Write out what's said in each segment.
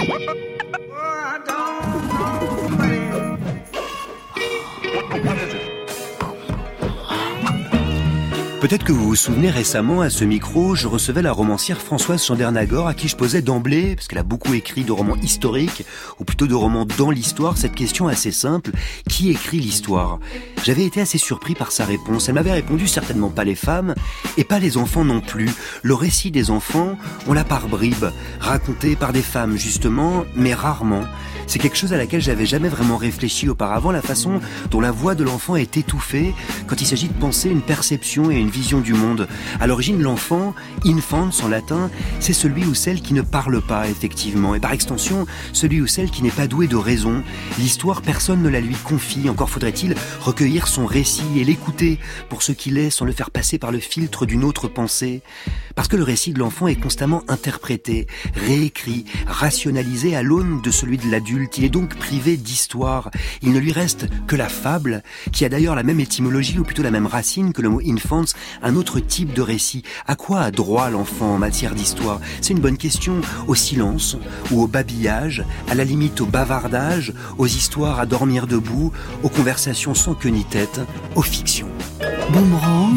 Peut-être que vous vous souvenez, récemment, à ce micro, je recevais la romancière Françoise Chandernagor, à qui je posais d'emblée, parce qu'elle a beaucoup écrit de romans historiques, ou plutôt de romans dans l'histoire, cette question assez simple: qui écrit l'histoire? J'avais été assez surpris par sa réponse. Elle m'avait répondu: certainement pas les femmes, et pas les enfants non plus. Le récit des enfants, on l'a par bribes, raconté par des femmes justement, mais rarement. C'est quelque chose à laquelle j'avais jamais vraiment réfléchi auparavant, la façon dont la voix de l'enfant est étouffée quand il s'agit de penser une perception et une vision du monde. À l'origine, l'enfant, infans en latin, c'est celui ou celle qui ne parle pas, effectivement, et par extension, celui ou celle qui n'est pas doué de raison. L'histoire, personne ne la lui confie, encore faudrait-il recueillir son récit et l'écouter pour ce qu'il est, sans le faire passer par le filtre d'une autre pensée. Parce que le récit de l'enfant est constamment interprété, réécrit, rationalisé à l'aune de celui de l'adulte. Il est donc privé d'histoire. Il ne lui reste que la fable, qui a d'ailleurs la même étymologie, ou plutôt la même racine que le mot infants, un autre type de récit. À quoi a droit l'enfant en matière d'histoire? C'est une bonne question. Au silence, ou au babillage, à la limite au bavardage, aux histoires à dormir debout, aux conversations sans queue ni tête, aux fictions. Boomerang,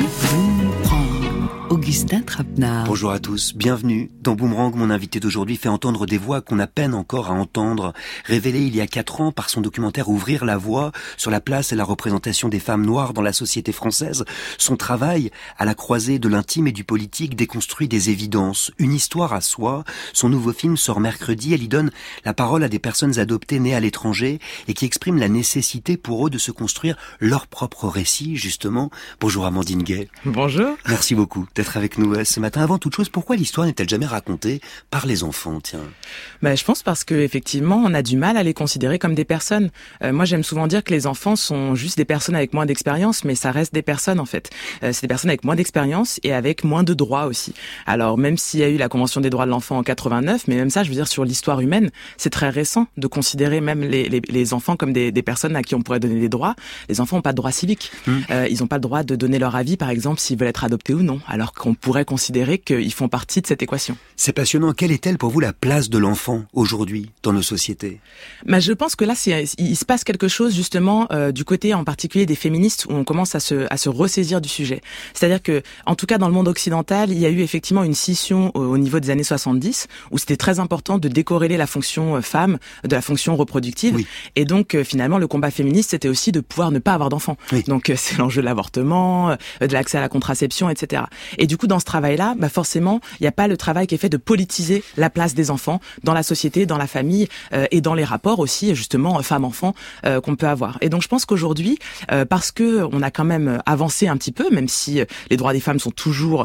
Augustin Trapenard. Bonjour à tous, bienvenue. Dans Boomerang, mon invité d'aujourd'hui fait entendre des voix qu'on a peine encore à entendre. Révélé il y a 4 ans par son documentaire Ouvrir la voie sur la place et la représentation des femmes noires dans la société française, son travail à la croisée de l'intime et du politique déconstruit des évidences. Une histoire à soi. Son nouveau film sort mercredi. Elle y donne la parole à des personnes adoptées nées à l'étranger et qui expriment la nécessité pour eux de se construire leur propre récit, justement. Bonjour Amandine Gay. Bonjour. Merci beaucoup d'être avec nous ce matin. Avant toute chose, pourquoi l'histoire n'est-elle jamais racontée par les enfants, tiens? Je pense parce que effectivement, on a du mal à les considérer comme des personnes. Moi, j'aime souvent dire que les enfants sont juste des personnes avec moins d'expérience, mais ça reste des personnes en fait. C'est des personnes avec moins d'expérience et avec moins de droits aussi. Alors, même s'il y a eu la Convention des droits de l'enfant en 89, mais même ça, je veux dire, sur l'histoire humaine, c'est très récent de considérer même les enfants comme des personnes à qui on pourrait donner des droits. Les enfants n'ont pas de droits civiques. Ils n'ont pas le droit de donner leur avis, par exemple, s'ils veulent être adoptés ou non, alors qu'on pourrait considérer qu'ils font partie de cette équation. C'est passionnant. Quelle est-elle pour vous la place de l'enfant aujourd'hui dans nos sociétés? Je pense que là, il se passe quelque chose justement du côté en particulier des féministes où on commence à se ressaisir du sujet. C'est-à-dire que, en tout cas dans le monde occidental, il y a eu effectivement une scission au niveau des années 70 où c'était très important de décorréler la fonction femme de la fonction reproductive. Oui. Et donc finalement, le combat féministe, c'était aussi de pouvoir ne pas avoir d'enfants. Oui. Donc c'est l'enjeu de l'avortement, de l'accès à la contraception, etc. Et du coup, dans ce travail-là, forcément, il n'y a pas le travail qui est fait de politiser la place des enfants dans la société, dans la famille et dans les rapports aussi, justement, femmes-enfants qu'on peut avoir. Et donc, je pense qu'aujourd'hui, parce que on a quand même avancé un petit peu, même si les droits des femmes sont toujours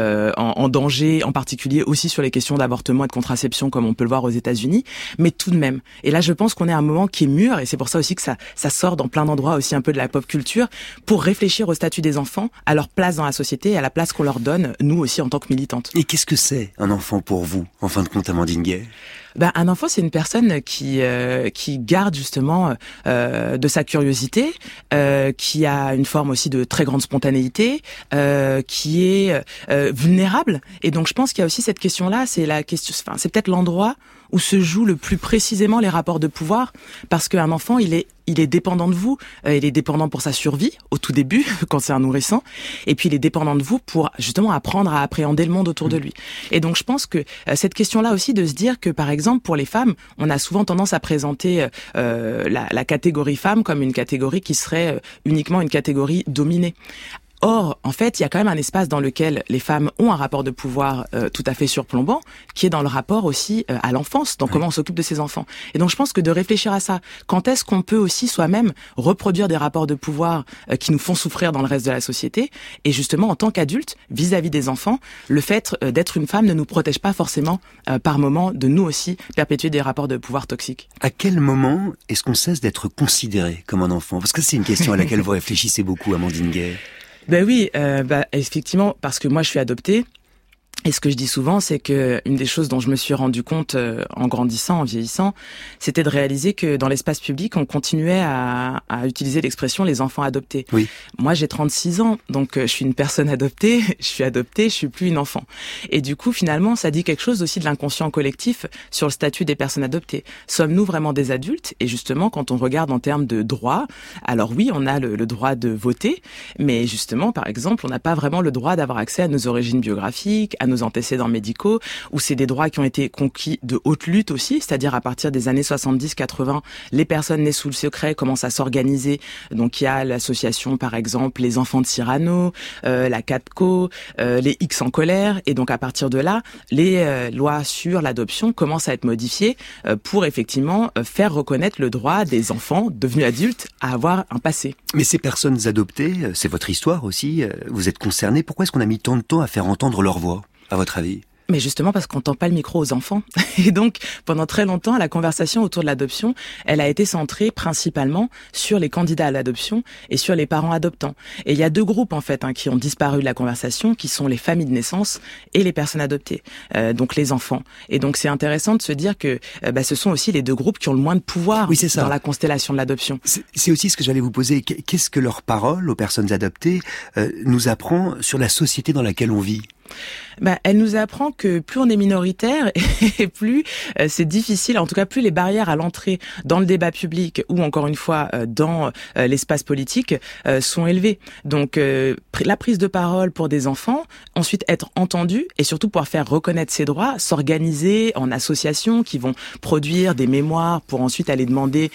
en danger, en particulier aussi sur les questions d'avortement et de contraception, comme on peut le voir aux États-Unis, mais tout de même. Et là, je pense qu'on est à un moment qui est mûr, et c'est pour ça aussi que ça sort dans plein d'endroits aussi un peu de la pop culture, pour réfléchir au statut des enfants, à leur place dans la société, et à la place qu'on leur donne, nous aussi en tant que militantes. Et qu'est-ce que c'est un enfant pour vous, en fin de compte, Amandine Gay? Un enfant, c'est une personne qui garde justement de sa curiosité, qui a une forme aussi de très grande spontanéité, qui est vulnérable. Et donc, je pense qu'il y a aussi cette question-là. C'est la question. C'est peut-être l'endroit où se jouent le plus précisément les rapports de pouvoir, parce qu'un enfant, il est dépendant de vous, il est dépendant pour sa survie, au tout début, quand c'est un nourrisson, et puis il est dépendant de vous pour justement apprendre à appréhender le monde autour de lui. Et donc je pense que cette question-là aussi de se dire que, par exemple, pour les femmes, on a souvent tendance à présenter la catégorie femme comme une catégorie qui serait uniquement une catégorie dominée. Or, en fait, il y a quand même un espace dans lequel les femmes ont un rapport de pouvoir tout à fait surplombant, qui est dans le rapport aussi à l'enfance, dans comment on s'occupe de ses enfants. Et donc, je pense que de réfléchir à ça, quand est-ce qu'on peut aussi soi-même reproduire des rapports de pouvoir qui nous font souffrir dans le reste de la société, et justement, en tant qu'adulte, vis-à-vis des enfants, le fait d'être une femme ne nous protège pas forcément par moment de nous aussi perpétuer des rapports de pouvoir toxiques. À quel moment est-ce qu'on cesse d'être considéré comme un enfant? Parce que c'est une question à laquelle vous réfléchissez beaucoup, Amandine Gay. Oui, effectivement, parce que moi je suis adoptée. Et ce que je dis souvent, c'est que une des choses dont je me suis rendu compte en grandissant, en vieillissant, c'était de réaliser que dans l'espace public, on continuait à utiliser l'expression les enfants adoptés. Oui. Moi, j'ai 36 ans, donc je suis une personne adoptée, je suis adoptée, je suis plus une enfant. Et du coup, finalement, ça dit quelque chose aussi de l'inconscient collectif sur le statut des personnes adoptées. Sommes-nous vraiment des adultes? Et justement, quand on regarde en termes de droits, alors oui, on a le droit de voter, mais justement, par exemple, on n'a pas vraiment le droit d'avoir accès à nos origines biographiques, à nos antécédents médicaux, où c'est des droits qui ont été conquis de haute lutte aussi, c'est-à-dire à partir des années 70-80, les personnes nées sous le secret commencent à s'organiser. Donc il y a l'association, par exemple, les enfants de Cyrano, la CADCO, les X en colère, et donc à partir de là, les lois sur l'adoption commencent à être modifiées pour effectivement faire reconnaître le droit des enfants devenus adultes à avoir un passé. Mais ces personnes adoptées, c'est votre histoire aussi, vous êtes concernés, pourquoi est-ce qu'on a mis tant de temps à faire entendre leur voix, à votre avis ? Mais justement parce qu'on tend pas le micro aux enfants. Et donc, pendant très longtemps, la conversation autour de l'adoption, elle a été centrée principalement sur les candidats à l'adoption et sur les parents adoptants. Et il y a deux groupes, en fait, qui ont disparu de la conversation, qui sont les familles de naissance et les personnes adoptées, donc les enfants. Et donc, c'est intéressant de se dire que ce sont aussi les deux groupes qui ont le moins de pouvoir dans la constellation de l'adoption. C'est aussi ce que j'allais vous poser. Qu'est-ce que leur parole aux personnes adoptées nous apprend sur la société dans laquelle on vit ? Elle nous apprend que plus on est minoritaire et plus c'est difficile, en tout cas plus les barrières à l'entrée dans le débat public ou encore une fois dans l'espace politique sont élevées. Donc la prise de parole pour des enfants, ensuite être entendu et surtout pouvoir faire reconnaître ses droits, s'organiser en associations qui vont produire des mémoires pour ensuite aller demander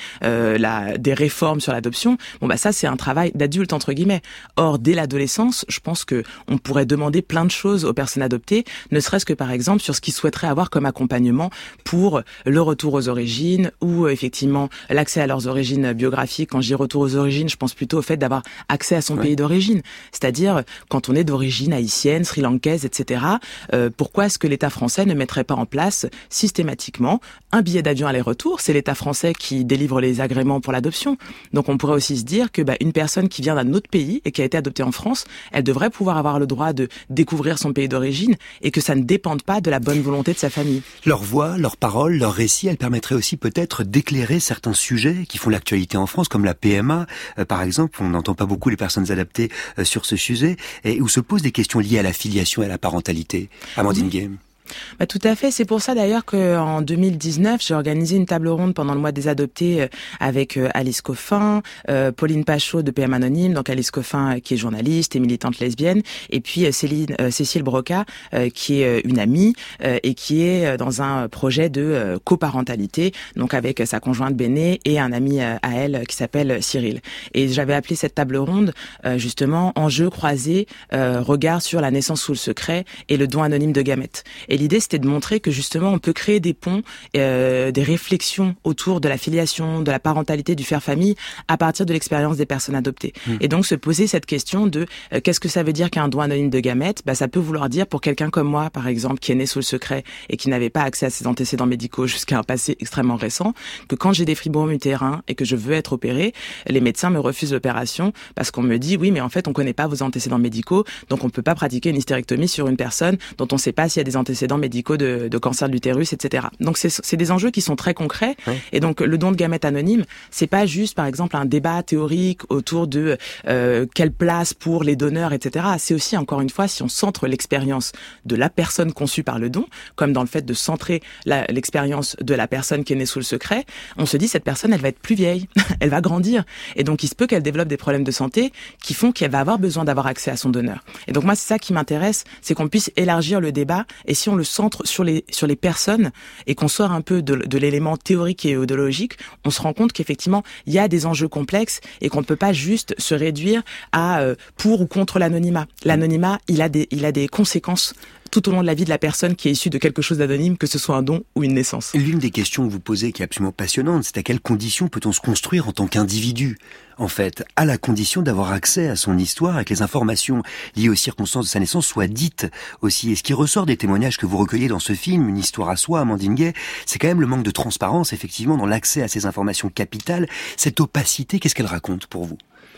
des réformes sur l'adoption. Ça c'est un travail d'adulte entre guillemets. Or dès l'adolescence, je pense que on pourrait demander plein de choses aux personnes adoptées, ne serait-ce que par exemple sur ce qu'ils souhaiteraient avoir comme accompagnement pour le retour aux origines ou effectivement l'accès à leurs origines biographiques. Quand je dis retour aux origines, je pense plutôt au fait d'avoir accès à son pays d'origine. C'est-à-dire quand on est d'origine haïtienne, sri-lankaise, etc. Pourquoi est-ce que l'État français ne mettrait pas en place systématiquement un billet d'avion aller-retour? C'est l'État français qui délivre les agréments pour l'adoption. Donc on pourrait aussi se dire que une personne qui vient d'un autre pays et qui a été adoptée en France, elle devrait pouvoir avoir le droit de découvrir son pays d'origine et que ça ne dépende pas de la bonne volonté de sa famille. Leur voix, leurs paroles, leurs récits, elles permettraient aussi peut-être d'éclairer certains sujets qui font l'actualité en France, comme la PMA, par exemple. On n'entend pas beaucoup les personnes adaptées sur ce sujet, et où se posent des questions liées à la filiation et à la parentalité. Amandine Gay. Tout à fait. C'est pour ça d'ailleurs qu'en 2019, j'ai organisé une table ronde pendant le mois des adoptés avec Alice Coffin, Pauline Pachot de PM Anonyme, donc Alice Coffin qui est journaliste et militante lesbienne, et puis Cécile Broca qui est une amie et qui est dans un projet de coparentalité, donc avec sa conjointe Béné et un ami à elle qui s'appelle Cyril. Et j'avais appelé cette table ronde justement enjeux croisés, regard sur la naissance sous le secret et le don anonyme de gamètes. Et l'idée, c'était de montrer que justement, on peut créer des ponts, des réflexions autour de la filiation, de la parentalité, du faire famille, à partir de l'expérience des personnes adoptées. Et donc, se poser cette question de qu'est-ce que ça veut dire qu'un don anonyme de gamètes? Ça peut vouloir dire pour quelqu'un comme moi, par exemple, qui est né sous le secret et qui n'avait pas accès à ses antécédents médicaux jusqu'à un passé extrêmement récent, que quand j'ai des fibromes utérins et que je veux être opérée, les médecins me refusent l'opération parce qu'on me dit oui, mais en fait, on connaît pas vos antécédents médicaux, donc on peut pas pratiquer une hystérectomie sur une personne dont on sait pas s'il y a des antécédents médicaux de cancer de l'utérus, etc. Donc c'est des enjeux qui sont très concrets. Oui. Et donc le don de gamètes anonyme, c'est pas juste par exemple un débat théorique autour de quelle place pour les donneurs, etc. C'est aussi encore une fois si on centre l'expérience de la personne conçue par le don, comme dans le fait de centrer l'expérience de la personne qui est née sous le secret, on se dit cette personne elle va être plus vieille, elle va grandir et donc il se peut qu'elle développe des problèmes de santé qui font qu'elle va avoir besoin d'avoir accès à son donneur. Et donc moi c'est ça qui m'intéresse, c'est qu'on puisse élargir le débat et si on le centre sur les personnes et qu'on sort un peu de l'élément théorique et idéologique, on se rend compte qu'effectivement, il y a des enjeux complexes et qu'on ne peut pas juste se réduire à pour ou contre l'anonymat. L'anonymat, il a des conséquences tout au long de la vie de la personne qui est issue de quelque chose d'anonyme, que ce soit un don ou une naissance. L'une des questions que vous posez qui est absolument passionnante, c'est à quelles conditions peut-on se construire en tant qu'individu, en fait, à la condition d'avoir accès à son histoire et que les informations liées aux circonstances de sa naissance soient dites aussi. Et ce qui ressort des témoignages que vous recueillez dans ce film, Une histoire à soi, Amandine Gay, c'est quand même le manque de transparence, effectivement, dans l'accès à ces informations capitales. Cette opacité, qu'est-ce qu'elle raconte pour vous ?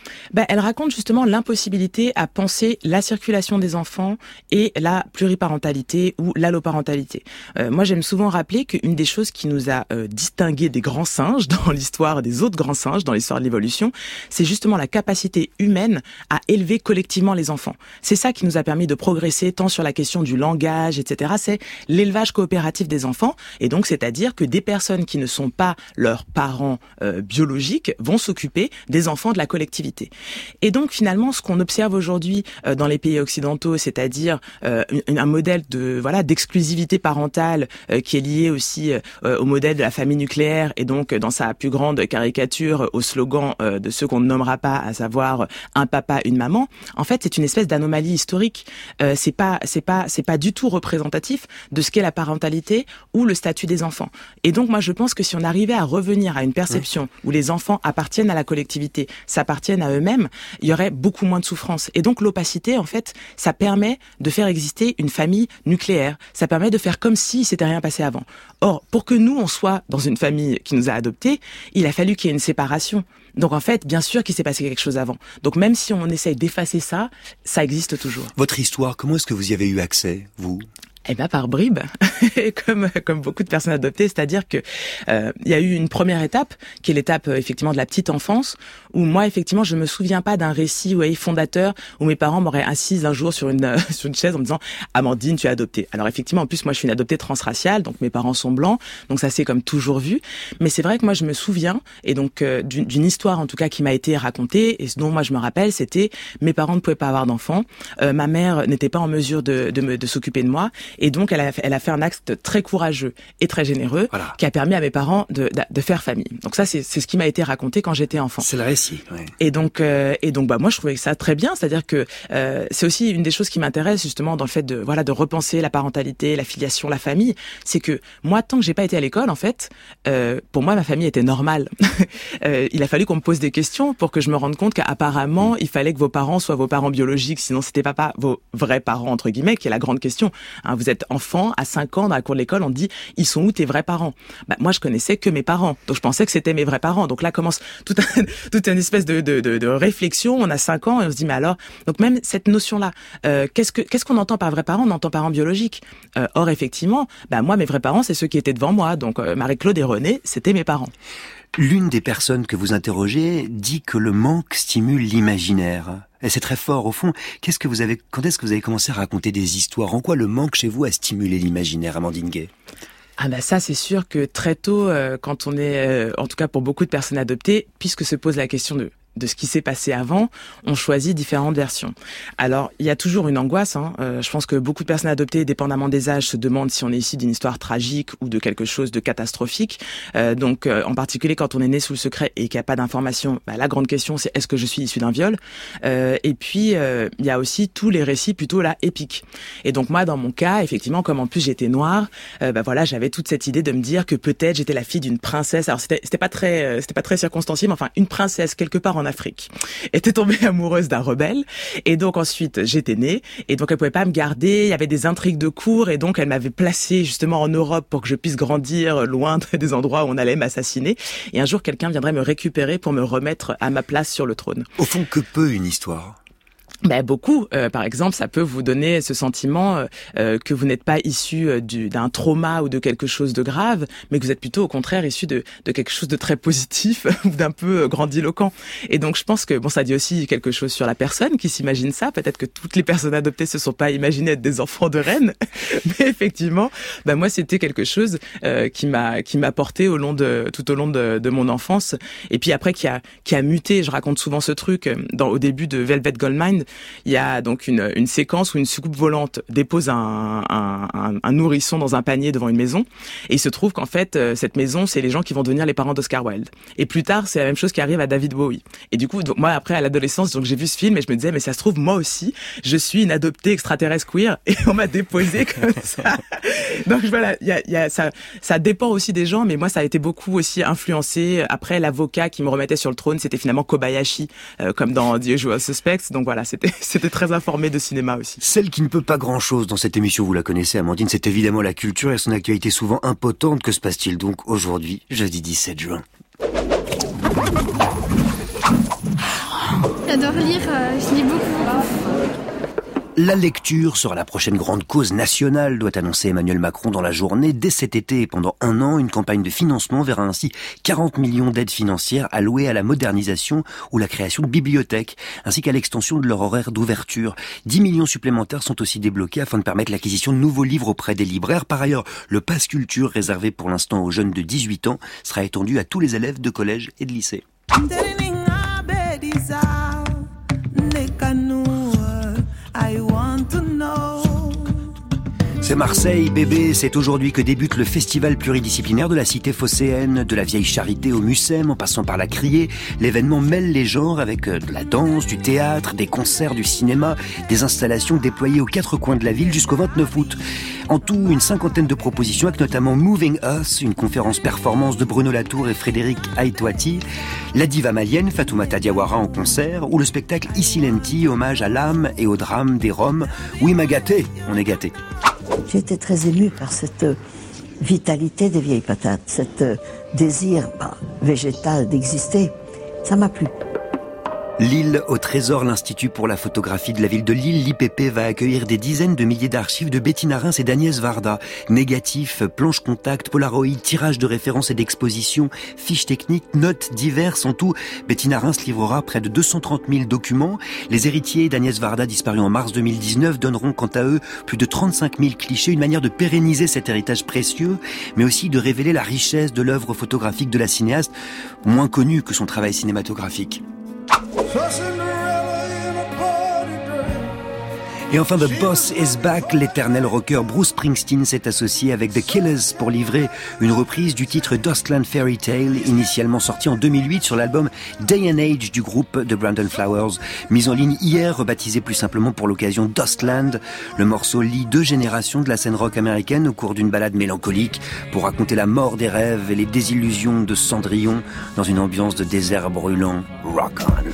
Elle raconte justement l'impossibilité à penser la circulation des enfants et la pluriparentalité ou l'alloparentalité. Moi, j'aime souvent rappeler qu'une des choses qui nous a distingué des grands singes dans l'histoire, des autres grands singes dans l'histoire de l'évolution, c'est justement la capacité humaine à élever collectivement les enfants. C'est ça qui nous a permis de progresser tant sur la question du langage, etc. C'est l'élevage coopératif des enfants, et donc c'est-à-dire que des personnes qui ne sont pas leurs parents biologiques vont s'occuper des enfants de la collectivité. Et donc finalement, ce qu'on observe aujourd'hui dans les pays occidentaux, c'est-à-dire un modèle de d'exclusivité parentale qui est lié aussi au modèle de la famille nucléaire, et donc dans sa plus grande caricature au slogan de ceux qu'on ne nommera pas, à savoir un papa, une maman. En fait, c'est une espèce d'anomalie historique. C'est pas du tout représentatif de ce qu'est la parentalité ou le statut des enfants. Et donc moi je pense que si on arrivait à revenir à une perception où les enfants appartiennent à la collectivité, s'appartiennent à eux-mêmes, il y aurait beaucoup moins de souffrance. Et donc l'opacité, en fait, ça permet de faire exister une famille nucléaire. Ça permet de faire comme si s'était rien passé avant. Or, pour que nous, on soit dans une famille qui nous a adoptés, il a fallu qu'il y ait une séparation. Donc en fait, bien sûr qu'il s'est passé quelque chose avant. Donc même si on essaye d'effacer ça, ça existe toujours. Votre histoire, comment est-ce que vous y avez eu accès, vous ? Par bribes, comme beaucoup de personnes adoptées, c'est-à-dire que il y a eu une première étape qui est l'étape effectivement de la petite enfance, où moi effectivement je me souviens pas d'un récit fondateur où mes parents m'auraient assise un jour sur une chaise en me disant Amandine, tu es adoptée. Alors effectivement, en plus moi je suis une adoptée transraciale, donc mes parents sont blancs, donc ça c'est comme toujours vu. Mais c'est vrai que moi je me souviens, et donc d'une histoire en tout cas qui m'a été racontée, et ce dont moi je me rappelle, c'était mes parents ne pouvaient pas avoir d'enfants, ma mère n'était pas en mesure de s'occuper de moi. Et donc, elle a fait un acte très courageux et très généreux qui a permis à mes parents de faire famille. Donc ça, c'est ce qui m'a été raconté quand j'étais enfant. C'est le récit, ouais. Et donc, moi, je trouvais ça très bien. C'est-à-dire que c'est aussi une des choses qui m'intéresse justement dans le fait de repenser la parentalité, la filiation, la famille. C'est que moi, tant que j'ai pas été à l'école, en fait, pour moi, ma famille était normale. Il a fallu qu'on me pose des questions pour que je me rende compte qu'apparemment, il fallait que vos parents soient vos parents biologiques, sinon c'était pas vos vrais parents entre guillemets, qui est la grande question. Vous êtes enfant, à 5 ans, dans la cour de l'école, on dit « Ils sont où tes vrais parents ?» Moi, je connaissais que mes parents, donc je pensais que c'était mes vrais parents. Donc là commence toute une espèce de réflexion. On a 5 ans et on se dit « Mais alors ?» Donc même cette notion-là, qu'est-ce qu'on entend par vrais parents ? On entend parents biologiques. Or, effectivement, moi, mes vrais parents, c'est ceux qui étaient devant moi. Donc Marie-Claude et René, c'était mes parents. L'une des personnes que vous interrogez dit que le manque stimule l'imaginaire. Et c'est très fort, au fond. Quand est-ce que vous avez commencé à raconter des histoires ? En quoi le manque chez vous a stimulé l'imaginaire, Amandine Gay ? Ça, c'est sûr que très tôt, quand on est, en tout cas pour beaucoup de personnes adoptées, puisque se pose la question de ce qui s'est passé avant, on choisit différentes versions. Alors, il y a toujours une angoisse. Je pense que beaucoup de personnes adoptées, dépendamment des âges, se demandent si on est issu d'une histoire tragique ou de quelque chose de catastrophique. Donc, en particulier quand on est né sous le secret et qu'il n'y a pas d'information, la grande question c'est est-ce que je suis issu d'un viol ? Et puis, il y a aussi tous les récits plutôt là épiques. Et donc moi, dans mon cas, effectivement, comme en plus j'étais noire, j'avais toute cette idée de me dire que peut-être j'étais la fille d'une princesse. Alors c'était pas très circonstancié, mais enfin une princesse quelque part en Afrique était tombée amoureuse d'un rebelle, et donc ensuite j'étais née, et donc elle pouvait pas me garder, il y avait des intrigues de cour, et donc elle m'avait placée justement en Europe pour que je puisse grandir loin des endroits où on allait m'assassiner, et un jour quelqu'un viendrait me récupérer pour me remettre à ma place sur le trône. Au fond, que peut une histoire ? Beaucoup. Par exemple, ça peut vous donner ce sentiment que vous n'êtes pas issu d'un trauma ou de quelque chose de grave, mais que vous êtes plutôt au contraire issu de quelque chose de très positif ou d'un peu grandiloquent. Et donc je pense que ça dit aussi quelque chose sur la personne qui s'imagine ça. Peut-être que toutes les personnes adoptées se sont pas imaginées être des enfants de reine, mais effectivement, moi c'était quelque chose qui m'a porté tout au long de mon enfance. Et puis après qui a muté. Je raconte souvent ce truc au début de Velvet Goldmine. Il y a donc une séquence où une soucoupe volante dépose un nourrisson dans un panier devant une maison, et il se trouve qu'en fait cette maison, c'est les gens qui vont devenir les parents d'Oscar Wilde. Et plus tard, c'est la même chose qui arrive à David Bowie. Et du coup, donc moi après à l'adolescence, donc j'ai vu ce film et je me disais mais ça se trouve moi aussi, je suis une adoptée extraterrestre queer et on m'a déposée comme ça. Donc voilà, il y a ça dépend aussi des gens, mais moi ça a été beaucoup aussi influencé. Après, l'avocat qui me remettait sur le trône, c'était finalement Kobayashi, comme dans The Usual Suspects. Donc voilà, c'était très informé de cinéma aussi. Celle qui ne peut pas grand-chose dans cette émission, vous la connaissez, Amandine, c'est évidemment la culture et son actualité souvent impotente. Que se passe-t-il donc aujourd'hui, jeudi 17 juin ? Boomerang. J'adore lire, je lis beaucoup. La lecture sera la prochaine grande cause nationale, doit annoncer Emmanuel Macron dans la journée. Dès cet été et pendant 1 an, une campagne de financement verra ainsi 40 millions d'aides financières allouées à la modernisation ou la création de bibliothèques, ainsi qu'à l'extension de leur horaire d'ouverture. 10 millions supplémentaires sont aussi débloqués afin de permettre l'acquisition de nouveaux livres auprès des libraires. Par ailleurs, le pass culture réservé pour l'instant aux jeunes de 18 ans sera étendu à tous les élèves de collège et de lycée. C'est Marseille, bébé, c'est aujourd'hui que débute le festival pluridisciplinaire de la cité phocéenne, de la vieille charité au Mucem, en passant par la Criée. L'événement mêle les genres avec de la danse, du théâtre, des concerts, du cinéma, des installations déployées aux 4 coins de la ville jusqu'au 29 août. En tout, une 50aine de propositions avec notamment Moving Us, une conférence performance de Bruno Latour et Frédéric Aïtouati, la diva malienne Fatoumata Diawara en concert, ou le spectacle Ici Lenti, hommage à l'âme et au drame des Roms. Oui, m'a gâté, on est gâté. J'ai été très émue par cette vitalité des vieilles patates, cet désir végétal d'exister. Ça m'a plu. Lille au Trésor, l'Institut pour la photographie de la ville de Lille, l'IPP, va accueillir des dizaines de milliers d'archives de Bettina Reims et d'Agnès Varda. Négatifs, planches contact, polaroïdes, tirages de références et d'expositions, fiches techniques, notes diverses. En tout, Bettina Reims livrera près de 230 000 documents. Les héritiers d'Agnès Varda, disparus en mars 2019, donneront quant à eux plus de 35 000 clichés, une manière de pérenniser cet héritage précieux, mais aussi de révéler la richesse de l'œuvre photographique de la cinéaste, moins connue que son travail cinématographique. Et enfin, The Boss is Back, l'éternel rocker Bruce Springsteen s'est associé avec The Killers pour livrer une reprise du titre Dostland Fairy Tale, initialement sorti en 2008 sur l'album Day and Age du groupe The Brandon Flowers. Mis en ligne hier, rebaptisé plus simplement pour l'occasion Dostland, le morceau lie 2 générations de la scène rock américaine au cours d'une balade mélancolique pour raconter la mort des rêves et les désillusions de Cendrillon dans une ambiance de désert brûlant. Rock on!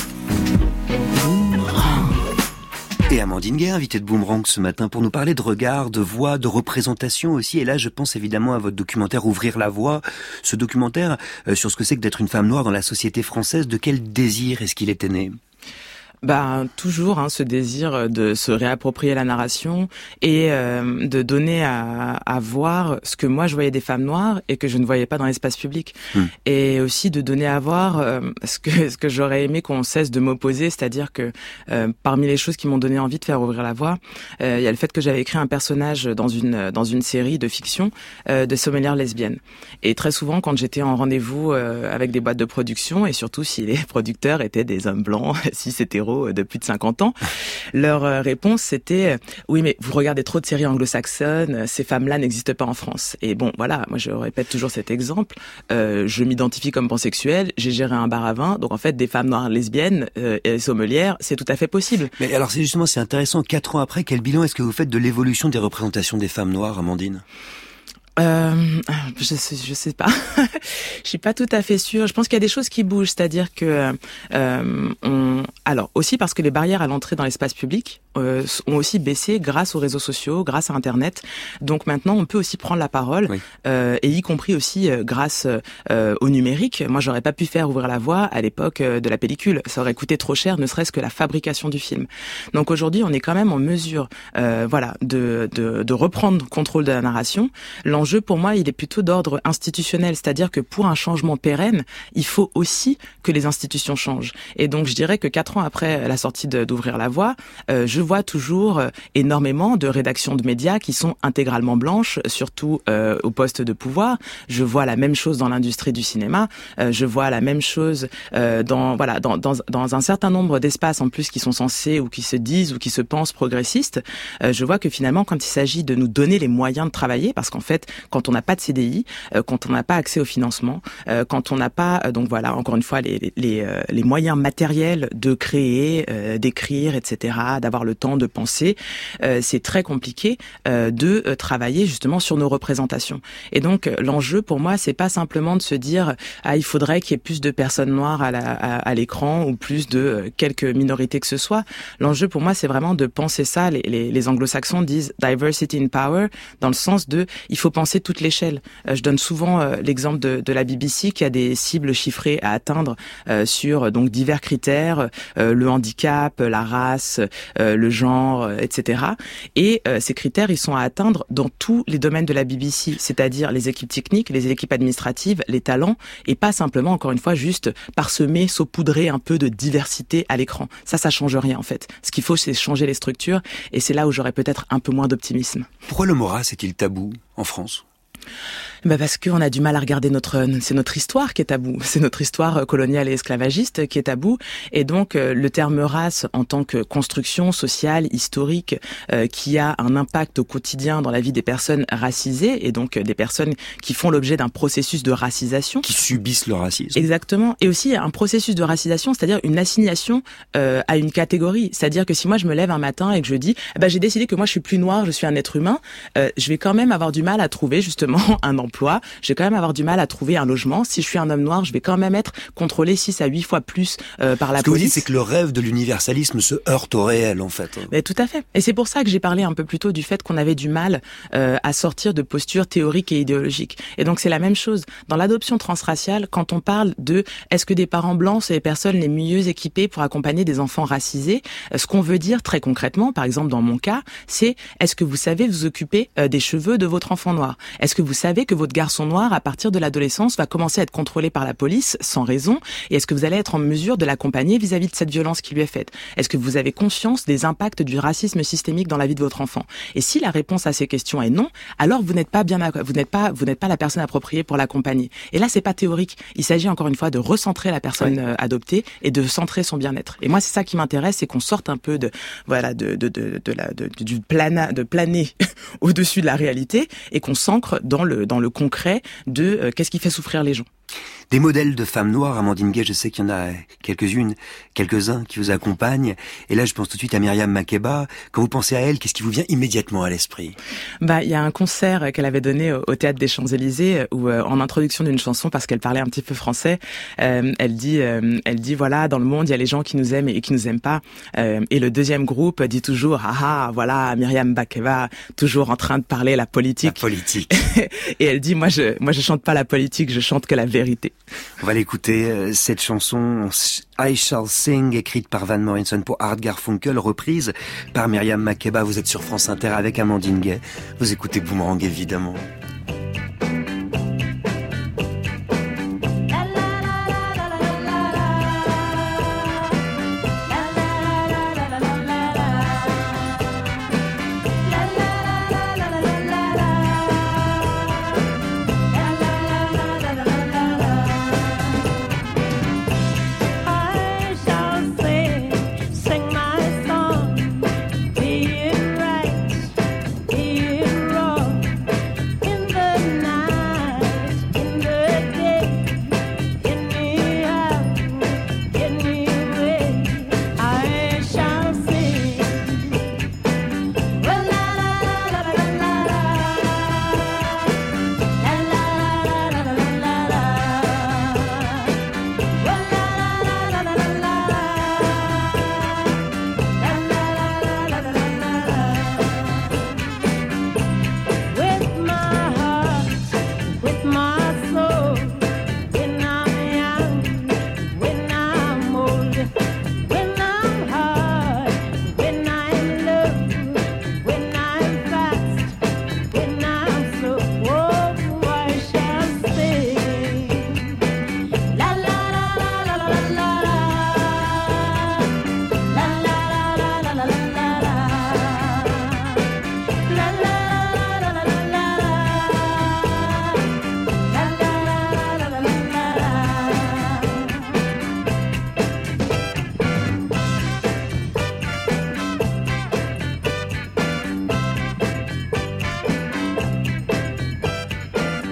Et Amandine Gay, invitée de Boomerang ce matin pour nous parler de regard, de voix, de représentation aussi. Et là, je pense évidemment à votre documentaire Ouvrir la voie. Ce documentaire sur ce que c'est que d'être une femme noire dans la société française, de quel désir est-ce qu'il était né ? Toujours ce désir de se réapproprier la narration et de donner à voir ce que moi je voyais des femmes noires et que je ne voyais pas dans l'espace public. Et aussi de donner à voir ce que j'aurais aimé qu'on cesse de m'opposer, c'est-à-dire que parmi les choses qui m'ont donné envie de faire Ouvrir la voie, il y a le fait que j'avais écrit un personnage dans une série de fiction de sommelière lesbienne. Et très souvent, quand j'étais en rendez-vous avec des boîtes de production, et surtout si les producteurs étaient des hommes blancs, cis hétéros de plus de 50 ans, leur réponse c'était « Oui, mais vous regardez trop de séries anglo-saxonnes, ces femmes-là n'existent pas en France. » Et bon, voilà, moi je répète toujours cet exemple. Je m'identifie comme pansexuelle, j'ai géré un bar à vin, donc en fait des femmes noires lesbiennes et sommelières, c'est tout à fait possible. Mais alors c'est intéressant, 4 ans après, quel bilan est-ce que vous faites de l'évolution des représentations des femmes noires, Amandine ? Je sais pas. Je suis pas tout à fait sûre. Je pense qu'il y a des choses qui bougent, c'est-à-dire que alors aussi parce que les barrières à l'entrée dans l'espace public ont aussi baissé grâce aux réseaux sociaux, grâce à Internet. Donc maintenant, on peut aussi prendre la parole, oui. Et y compris aussi grâce au numérique. Moi, j'aurais pas pu faire Ouvrir la voie à l'époque de la pellicule. Ça aurait coûté trop cher, ne serait-ce que la fabrication du film. Donc aujourd'hui, on est quand même en mesure, de reprendre contrôle de la narration. L'enjeu, pour moi, il est plutôt d'ordre institutionnel, c'est-à-dire que pour un changement pérenne, il faut aussi que les institutions changent. Et donc, je dirais que 4 ans après la sortie d'Ouvrir la voie, je vois toujours énormément de rédactions de médias qui sont intégralement blanches, surtout au poste de pouvoir. Je vois la même chose dans l'industrie du cinéma. Je vois la même chose dans un certain nombre d'espaces en plus qui sont censés ou qui se disent ou qui se pensent progressistes. Je vois que finalement, quand il s'agit de nous donner les moyens de travailler, parce qu'en fait, quand on n'a pas de CDI, quand on n'a pas accès au financement, quand on n'a pas, encore une fois, les moyens matériels de créer, d'écrire, etc., d'avoir le temps de penser, c'est très compliqué de travailler justement sur nos représentations. Et donc l'enjeu pour moi, c'est pas simplement de se dire il faudrait qu'il y ait plus de personnes noires à l'écran ou plus de quelques minorités que ce soit. L'enjeu pour moi, c'est vraiment de penser ça. Les anglo-saxons disent diversity in power, dans le sens de il faut penser toute l'échelle. Je donne souvent l'exemple de la BBC qui a des cibles chiffrées à atteindre sur donc divers critères, le handicap, la race, le genre, etc. Et ces critères, ils sont à atteindre dans tous les domaines de la BBC, c'est-à-dire les équipes techniques, les équipes administratives, les talents, et pas simplement, encore une fois, juste parsemer, saupoudrer un peu de diversité à l'écran. Ça change rien en fait. Ce qu'il faut, c'est changer les structures, et c'est là où j'aurais peut-être un peu moins d'optimisme. Pourquoi le mot race est-il tabou en France ? Parce qu'on a du mal à regarder c'est notre histoire qui est tabou. C'est notre histoire coloniale et esclavagiste qui est tabou. Et donc, le terme race en tant que construction sociale, historique, qui a un impact au quotidien dans la vie des personnes racisées et donc des personnes qui font l'objet d'un processus de racisation. Qui subissent le racisme. Exactement. Et aussi un processus de racisation, c'est-à-dire une assignation à une catégorie. C'est-à-dire que si moi je me lève un matin et que je dis j'ai décidé que moi je suis plus noir, je suis un être humain, je vais quand même avoir du mal à trouver justement un emploi, je vais quand même avoir du mal à trouver un logement. Si je suis un homme noir, je vais quand même être contrôlé 6 à 8 fois plus par la police. Ce que vous dites, c'est que le rêve de l'universalisme se heurte au réel, en fait. Mais tout à fait. Et c'est pour ça que j'ai parlé un peu plus tôt du fait qu'on avait du mal à sortir de postures théoriques et idéologiques. Et donc c'est la même chose. Dans l'adoption transraciale, quand on parle de est-ce que des parents blancs sont les personnes les mieux équipées pour accompagner des enfants racisés, ce qu'on veut dire très concrètement, par exemple dans mon cas, c'est est-ce que vous savez vous occuper des cheveux de votre enfant noir ? Est-ce que vous savez que votre garçon noir, à partir de l'adolescence, va commencer à être contrôlé par la police sans raison? Et est-ce que vous allez être en mesure de l'accompagner vis-à-vis de cette violence qui lui est faite? Est-ce que vous avez conscience des impacts du racisme systémique dans la vie de votre enfant? Et si la réponse à ces questions est non, alors vous n'êtes pas la personne appropriée pour l'accompagner. Et là, c'est pas théorique. Il s'agit encore une fois de recentrer la personne adoptée et de centrer son bien-être. Et moi, c'est ça qui m'intéresse, c'est qu'on sorte un peu de planer au-dessus de la réalité et qu'on s'ancre dans le concret de qu'est-ce qui fait souffrir les gens. Des modèles de femmes noires, Amandine Gay, je sais qu'il y en a quelques-uns qui vous accompagnent. Et là, je pense tout de suite à Myriam Makeba. Quand vous pensez à elle, qu'est-ce qui vous vient immédiatement à l'esprit? Il y a un concert qu'elle avait donné au Théâtre des Champs-Élysées où, en introduction d'une chanson, parce qu'elle parlait un petit peu français, elle dit voilà, dans le monde, il y a les gens qui nous aiment et qui nous aiment pas. Et le deuxième groupe dit toujours voilà, Myriam Makeba, toujours en train de parler la politique. La politique. Et elle dit moi je chante pas la politique, je chante que la vérité. On va l'écouter, cette chanson I Shall Sing, écrite par Van Morrison pour Art Garfunkel, reprise par Myriam Makeba. Vous êtes sur France Inter avec Amandine Gay. Vous écoutez Boomerang, évidemment.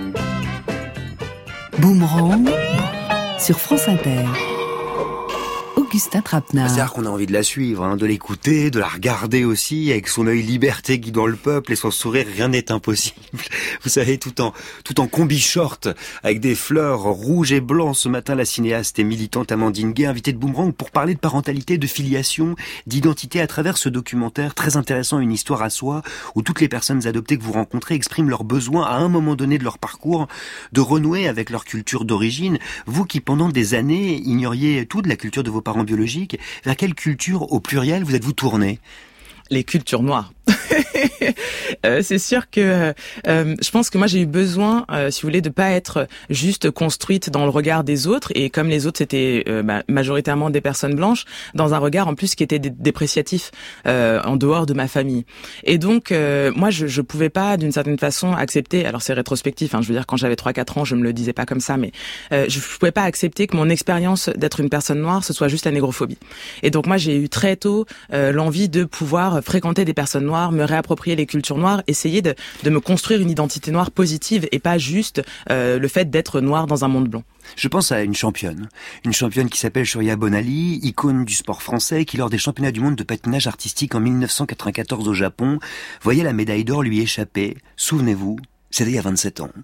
Boomerang sur France Inter. Augustin Trapenard. C'est-à-dire qu'on a envie de la suivre, de l'écouter, de la regarder aussi, avec son œil liberté guidant le peuple et son sourire, rien n'est impossible. Vous savez, tout en combi short, avec des fleurs rouges et blancs. Ce matin, la cinéaste et militante Amandine Gay, invitée de Boomerang pour parler de parentalité, de filiation, d'identité à travers ce documentaire très intéressant, Une histoire à soi, où toutes les personnes adoptées que vous rencontrez expriment leur besoin à un moment donné de leur parcours de renouer avec leur culture d'origine. Vous qui pendant des années ignoriez tout de la culture de vos parents biologiques, vers quelle culture au pluriel vous êtes-vous tourné ? Les cultures noires. C'est sûr que je pense que moi j'ai eu besoin, si vous voulez, de pas être juste construite dans le regard des autres, et comme les autres c'était majoritairement des personnes blanches, dans un regard en plus qui était dépréciatif en dehors de ma famille. Et donc moi je pouvais pas d'une certaine façon accepter, alors c'est rétrospectif, je veux dire quand j'avais 3-4 ans je me le disais pas comme ça, mais je pouvais pas accepter que mon expérience d'être une personne noire ce soit juste la négrophobie. Et donc moi j'ai eu très tôt l'envie de pouvoir fréquenter des personnes noires, me réapproprier les cultures noires, essayer de me construire une identité noire positive et pas juste le fait d'être noir dans un monde blanc. Je pense à une championne qui s'appelle Surya Bonali, icône du sport français, qui lors des championnats du monde de patinage artistique en 1994 au Japon, voyait la médaille d'or lui échapper. Souvenez-vous, c'était il y a 27 ans.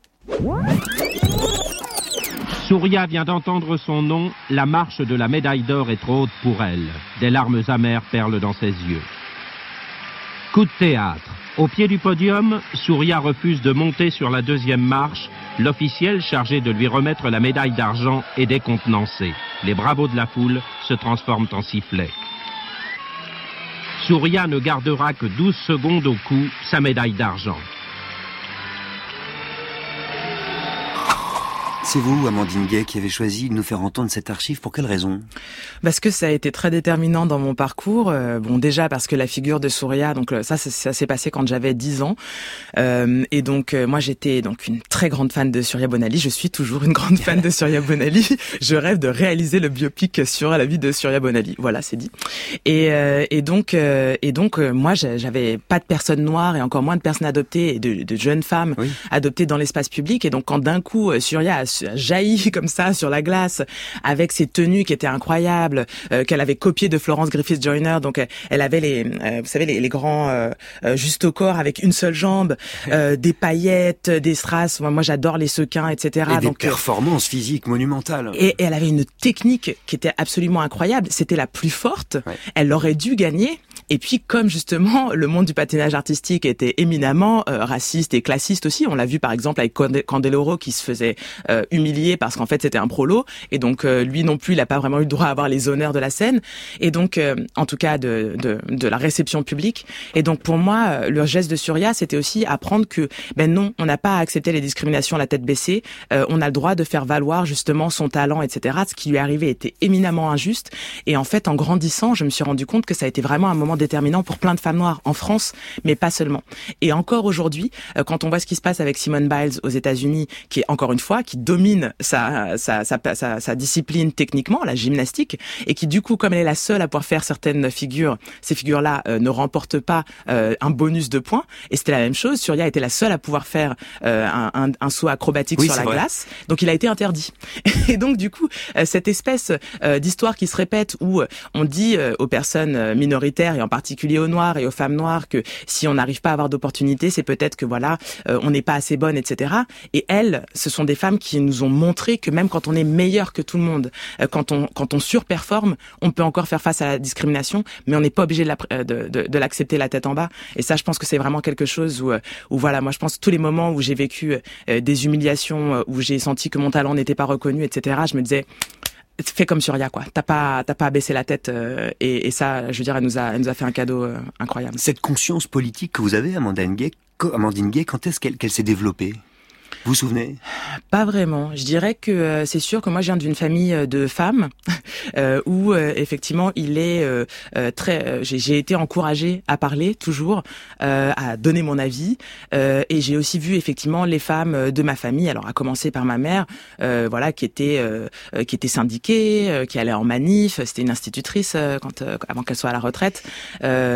Surya vient d'entendre son nom, la marche de la médaille d'or est trop haute pour elle. Des larmes amères perlent dans ses yeux. Coup de théâtre. Au pied du podium, Surya refuse de monter sur la deuxième marche. L'officiel chargé de lui remettre la médaille d'argent est décontenancé. Les bravos de la foule se transforment en sifflets. Surya ne gardera que 12 secondes au cou sa médaille d'argent. C'est vous, Amandine Gay, qui avez choisi de nous faire entendre cette archive. Pour quelle raison ? Parce que ça a été très déterminant dans mon parcours. Déjà parce que la figure de Surya, donc ça s'est passé quand j'avais 10 ans. Et donc moi j'étais donc une très grande fan de Surya Bonali. Je suis toujours une grande fan de Surya Bonali. Je rêve de réaliser le biopic sur la vie de Surya Bonali. Voilà, c'est dit. Et donc moi j'avais pas de personnes noires et encore moins de personnes adoptées et de jeunes femmes adoptées dans l'espace public. Et donc quand d'un coup Surya a jailli comme ça sur la glace avec ses tenues qui étaient incroyables, qu'elle avait copiées de Florence Griffith Joyner, donc elle avait vous savez les grands juste au corps avec une seule jambe, des paillettes, des strass, moi j'adore les sequins, etc. Et donc, des performances physiques monumentales. Et elle avait une technique qui était absolument incroyable, c'était la plus forte, elle aurait dû gagner. Et puis comme justement le monde du patinage artistique était éminemment raciste et classiste aussi, on l'a vu par exemple avec Candeloro qui se faisait humilier parce qu'en fait c'était un prolo, et donc lui non plus il a pas vraiment eu le droit à avoir les honneurs de la scène, et donc en tout cas de la réception publique. Et donc pour moi le geste de Surya c'était aussi apprendre que non, on n'a pas à accepter les discriminations la tête baissée, on a le droit de faire valoir justement son talent, etc. Ce qui lui est arrivé était éminemment injuste, et en fait en grandissant je me suis rendu compte que ça a été vraiment un moment déterminant pour plein de femmes noires en France, mais pas seulement. Et encore aujourd'hui, quand on voit ce qui se passe avec Simone Biles aux États-Unis, qui est encore une fois qui domine sa discipline techniquement, la gymnastique, et qui du coup, comme elle est la seule à pouvoir faire certaines figures, ces figures-là ne remportent pas un bonus de points. Et c'était la même chose. Surya était la seule à pouvoir faire un saut acrobatique sur la glace, donc il a été interdit. Et donc du coup, cette espèce d'histoire qui se répète où on dit aux personnes minoritaires et en particulier aux noirs et aux femmes noires que si on n'arrive pas à avoir d'opportunités, c'est peut-être que on n'est pas assez bonne, etc. Et elles, ce sont des femmes qui nous ont montré que même quand on est meilleur que tout le monde, quand on surperforme, on peut encore faire face à la discrimination, mais on n'est pas obligé de l'accepter la tête en bas. Et ça, je pense que c'est vraiment quelque chose où voilà, moi je pense tous les moments où j'ai vécu des humiliations, où j'ai senti que mon talent n'était pas reconnu, etc. Je me disais, fais comme Surya, quoi. T'as pas à baisser la tête, et ça, je veux dire, elle nous a fait un cadeau incroyable. Cette conscience politique que vous avez, Amandine Gay, quand est-ce qu'elle s'est développée ? Vous vous souvenez ? Pas vraiment. Je dirais que c'est sûr que moi je viens d'une famille de femmes où effectivement il est j'ai été encouragée à parler toujours, à donner mon avis, et j'ai aussi vu effectivement les femmes de ma famille, alors à commencer par ma mère, qui était syndiquée, qui allait en manif, c'était une institutrice avant qu'elle soit à la retraite.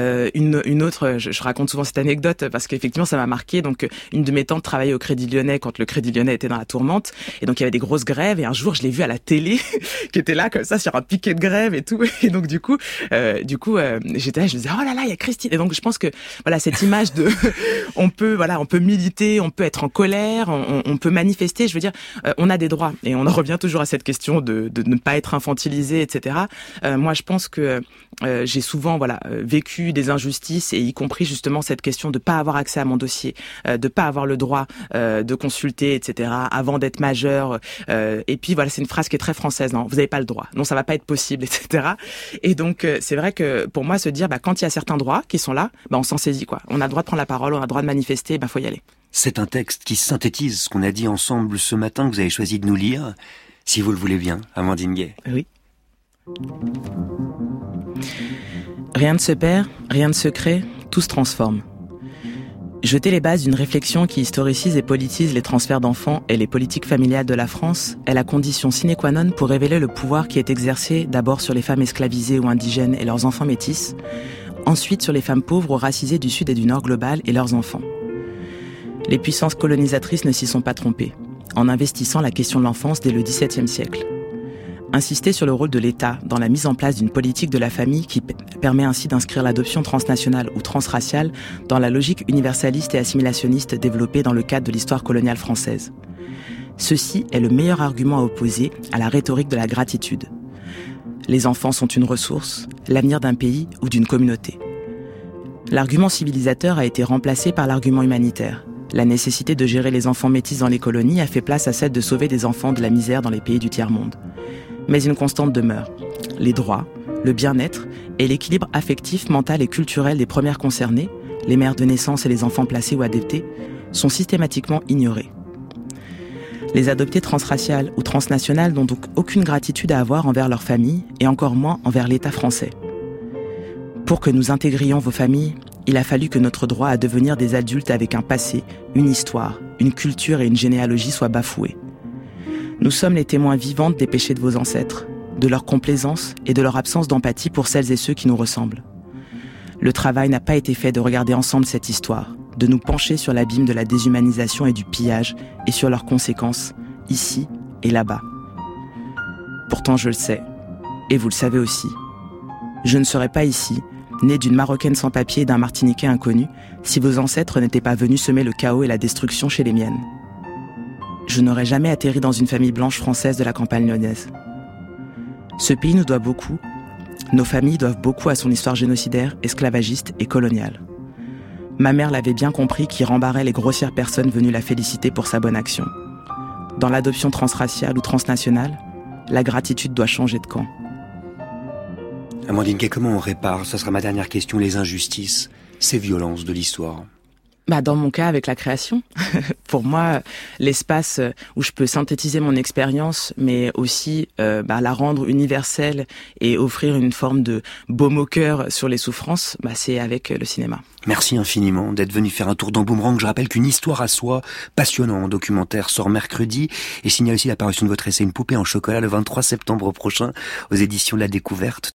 Une autre, je raconte souvent cette anecdote parce qu'effectivement ça m'a marqué. Donc une de mes tantes travaillait au Crédit Lyonnais quand quand le Crédit Lyonnais était dans la tourmente. Et donc, il y avait des grosses grèves. Et un jour, je l'ai vu à la télé, qui était là, comme ça, sur un piquet de grève et tout. Et donc, du coup, j'étais là, je me disais, oh là là, il y a Christine. Et donc, je pense que, voilà, cette image de, on peut militer, on peut être en colère, on peut manifester. Je veux dire, on a des droits. Et on en revient toujours à cette question de ne pas être infantilisé, etc. Moi, je pense que j'ai souvent, vécu des injustices, et y compris justement cette question de pas avoir accès à mon dossier, de pas avoir le droit de consulter, etc. avant d'être majeur. Et puis voilà, c'est une phrase qui est très française. Non, vous n'avez pas le droit. Non, ça va pas être possible, etc. Et donc c'est vrai que pour moi, se dire, quand il y a certains droits qui sont là, on s'en saisit, quoi. On a le droit de prendre la parole, on a le droit de manifester, faut y aller. C'est un texte qui synthétise ce qu'on a dit ensemble ce matin, que vous avez choisi de nous lire, si vous le voulez bien, Amandine Gay. Oui. Rien ne se perd, rien ne se crée, tout se transforme. Jeter les bases d'une réflexion qui historicise et politise les transferts d'enfants et les politiques familiales de la France est la condition sine qua non pour révéler le pouvoir qui est exercé d'abord sur les femmes esclavisées ou indigènes et leurs enfants métis, ensuite sur les femmes pauvres ou racisées du Sud et du Nord global et leurs enfants. Les puissances colonisatrices ne s'y sont pas trompées, en investissant la question de l'enfance dès le XVIIe siècle. Insister sur le rôle de l'État dans la mise en place d'une politique de la famille qui permet ainsi d'inscrire l'adoption transnationale ou transraciale dans la logique universaliste et assimilationniste développée dans le cadre de l'histoire coloniale française. Ceci est le meilleur argument à opposer à la rhétorique de la gratitude. Les enfants sont une ressource, l'avenir d'un pays ou d'une communauté. L'argument civilisateur a été remplacé par l'argument humanitaire. La nécessité de gérer les enfants métis dans les colonies a fait place à celle de sauver des enfants de la misère dans les pays du tiers-monde. Mais une constante demeure. Les droits, le bien-être et l'équilibre affectif, mental et culturel des premières concernées, les mères de naissance et les enfants placés ou adoptés, sont systématiquement ignorés. Les adoptés transraciales ou transnationales n'ont donc aucune gratitude à avoir envers leur famille et encore moins envers l'État français. Pour que nous intégrions vos familles, il a fallu que notre droit à devenir des adultes avec un passé, une histoire, une culture et une généalogie soient bafoués. Nous sommes les témoins vivantes des péchés de vos ancêtres, de leur complaisance et de leur absence d'empathie pour celles et ceux qui nous ressemblent. Le travail n'a pas été fait de regarder ensemble cette histoire, de nous pencher sur l'abîme de la déshumanisation et du pillage et sur leurs conséquences, ici et là-bas. Pourtant je le sais, et vous le savez aussi. Je ne serais pas ici, né d'une Marocaine sans papier et d'un Martiniquais inconnu, si vos ancêtres n'étaient pas venus semer le chaos et la destruction chez les miennes. Je n'aurais jamais atterri dans une famille blanche française de la campagne lyonnaise. Ce pays nous doit beaucoup, nos familles doivent beaucoup à son histoire génocidaire, esclavagiste et coloniale. Ma mère l'avait bien compris qui rembarrait les grossières personnes venues la féliciter pour sa bonne action. Dans l'adoption transraciale ou transnationale, la gratitude doit changer de camp. Amandine Gay, comment on répare, ça sera ma dernière question, les injustices, ces violences de l'histoire? Dans mon cas, avec la création. Pour moi, l'espace où je peux synthétiser mon expérience, mais aussi la rendre universelle et offrir une forme de baume au cœur sur les souffrances, c'est avec le cinéma. Merci infiniment d'être venu faire un tour dans Boomerang. Je rappelle qu'une histoire à soi, passionnant documentaire, sort mercredi et signale aussi l'apparition de votre essai Une poupée en chocolat le 23 septembre prochain aux éditions de La Découverte.